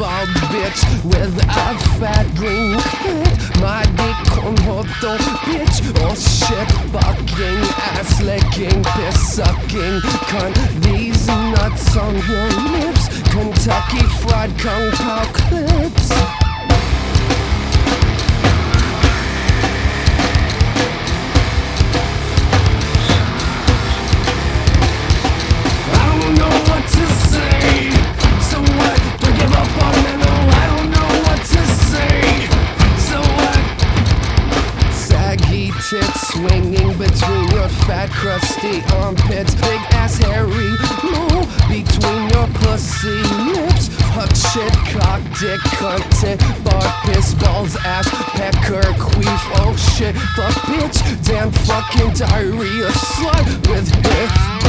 bald bitch with a fat green clit. My dick on hoto bitch. Oh shit, fucking ass licking, piss sucking cunt. These nuts on your lips, Kentucky Fried Kung Pao clips. Swinging between your fat crusty armpits, big ass hairy mole between your pussy lips. Fuck shit, cock, dick, cunt, tit, bark, piss, balls, ass, pecker, queef, oh shit, fuck bitch, damn fucking diarrhea slut with hits.